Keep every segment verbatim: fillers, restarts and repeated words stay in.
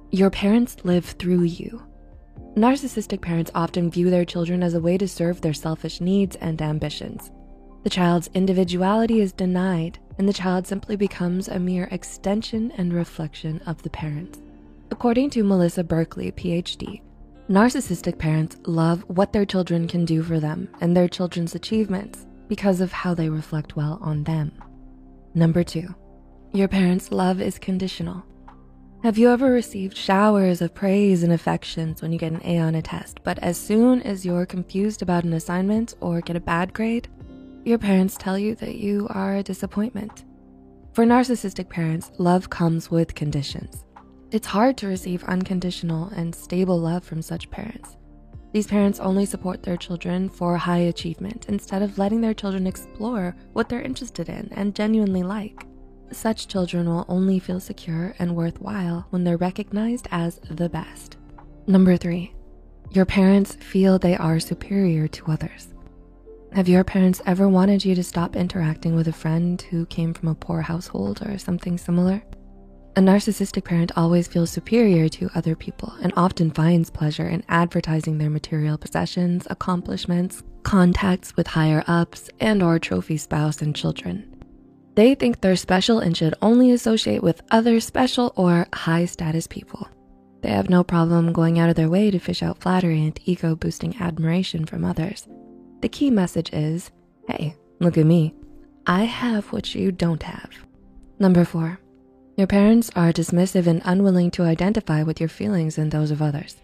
Your parents live through you. Narcissistic parents often view their children as a way to serve their selfish needs and ambitions. The child's individuality is denied, and the child simply becomes a mere extension and reflection of the parents. According to Melissa Berkeley, P H D, narcissistic parents love what their children can do for them and their children's achievements because of how they reflect well on them. Number two, your parents' love is conditional. Have you ever received showers of praise and affections when you get an A on a test, but as soon as you're confused about an assignment or get a bad grade, your parents tell you that you are a disappointment? For narcissistic parents, love comes with conditions. It's hard to receive unconditional and stable love from such parents. These parents only support their children for high achievement instead of letting their children explore what they're interested in and genuinely like. Such children will only feel secure and worthwhile when they're recognized as the best. Number three, your parents feel they are superior to others. Have your parents ever wanted you to stop interacting with a friend who came from a poor household or something similar? A narcissistic parent always feels superior to other people and often finds pleasure in advertising their material possessions, accomplishments, contacts with higher ups, and or trophy spouse and children. They think they're special and should only associate with other special or high status people. They have no problem going out of their way to fish out flattery and ego-boosting admiration from others. The key message is, hey, look at me. I have what you don't have. Number four, your parents are dismissive and unwilling to identify with your feelings and those of others.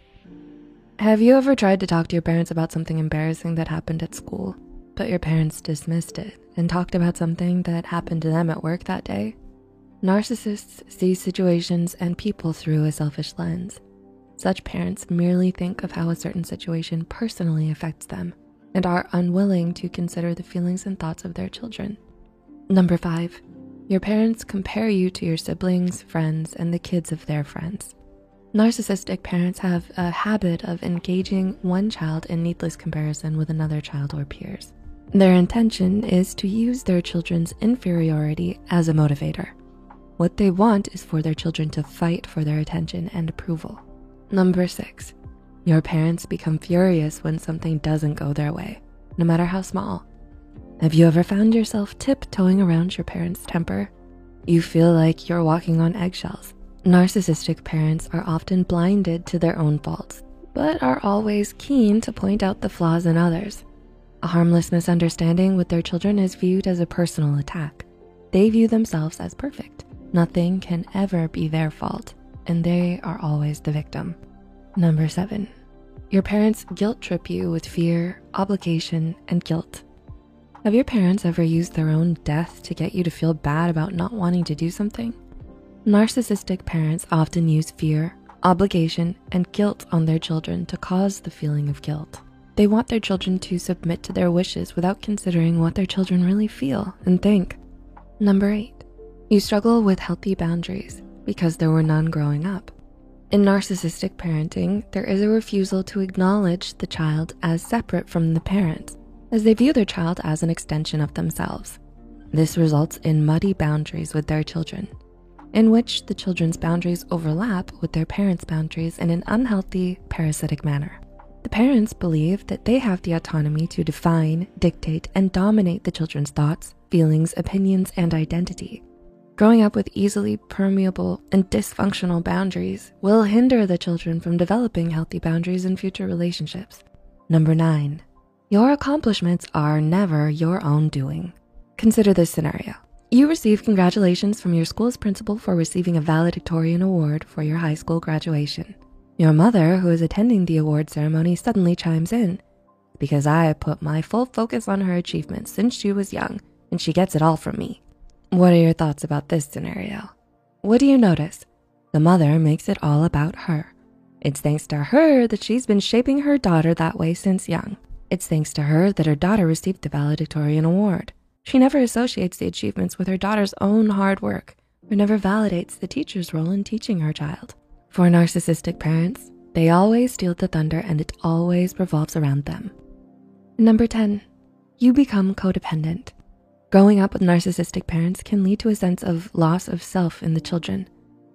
Have you ever tried to talk to your parents about something embarrassing that happened at school, but your parents dismissed it and talked about something that happened to them at work that day? Narcissists see situations and people through a selfish lens. Such parents merely think of how a certain situation personally affects them and are unwilling to consider the feelings and thoughts of their children. Number five, your parents compare you to your siblings, friends, and the kids of their friends. Narcissistic parents have a habit of engaging one child in needless comparison with another child or peers. Their intention is to use their children's inferiority as a motivator. What they want is for their children to fight for their attention and approval. Number six, your parents become furious when something doesn't go their way, no matter how small. Have you ever found yourself tiptoeing around your parents' temper? You feel like you're walking on eggshells. Narcissistic parents are often blinded to their own faults, but are always keen to point out the flaws in others. A harmless misunderstanding with their children is viewed as a personal attack. They view themselves as perfect. Nothing can ever be their fault, and they are always the victim. Number seven, your parents guilt trip you with fear, obligation, and guilt. Have your parents ever used their own death to get you to feel bad about not wanting to do something? Narcissistic parents often use fear, obligation, and guilt on their children to cause the feeling of guilt. They want their children to submit to their wishes without considering what their children really feel and think. Number eight, you struggle with healthy boundaries because there were none growing up. In narcissistic parenting, there is a refusal to acknowledge the child as separate from the parent, as they view their child as an extension of themselves. This results in muddy boundaries with their children, in which the children's boundaries overlap with their parents' boundaries in an unhealthy, parasitic manner. The parents believe that they have the autonomy to define, dictate, and dominate the children's thoughts, feelings, opinions, and identity. Growing up with easily permeable and dysfunctional boundaries will hinder the children from developing healthy boundaries in future relationships. Number nine, your accomplishments are never your own doing. Consider this scenario. You receive congratulations from your school's principal for receiving a valedictorian award for your high school graduation. Your mother, who is attending the award ceremony, suddenly chimes in, "Because I put my full focus on her achievements since she was young, and she gets it all from me." What are your thoughts about this scenario? What do you notice? The mother makes it all about her. It's thanks to her that she's been shaping her daughter that way since young. It's thanks to her that her daughter received the valedictorian award. She never associates the achievements with her daughter's own hard work, or never validates the teacher's role in teaching her child. For narcissistic parents, they always steal the thunder and it always revolves around them. Number ten, you become codependent. Growing up with narcissistic parents can lead to a sense of loss of self in the children.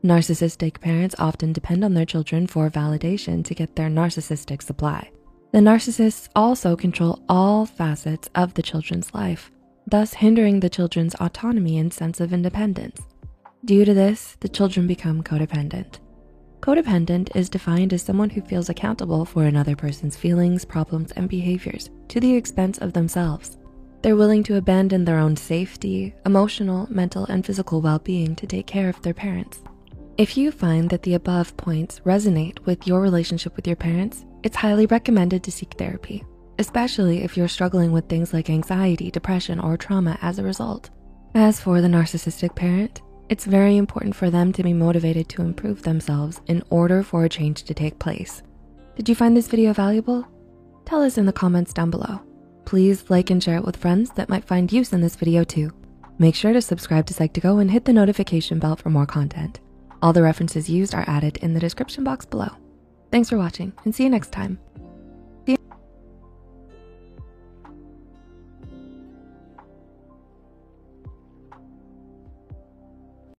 Narcissistic parents often depend on their children for validation to get their narcissistic supply. The narcissists also control all facets of the children's life, thus hindering the children's autonomy and sense of independence. Due to this, the children become codependent. Codependent is defined as someone who feels accountable for another person's feelings, problems, and behaviors to the expense of themselves. They're willing to abandon their own safety, emotional, mental, and physical well-being to take care of their parents. If you find that the above points resonate with your relationship with your parents, it's highly recommended to seek therapy, especially if you're struggling with things like anxiety, depression, or trauma as a result. As for the narcissistic parent, it's very important for them to be motivated to improve themselves in order for a change to take place. Did you find this video valuable? Tell us in the comments down below. Please like and share it with friends that might find use in this video too. Make sure to subscribe to Psych2Go and hit the notification bell for more content. All the references used are added in the description box below. Thanks for watching and see you next time.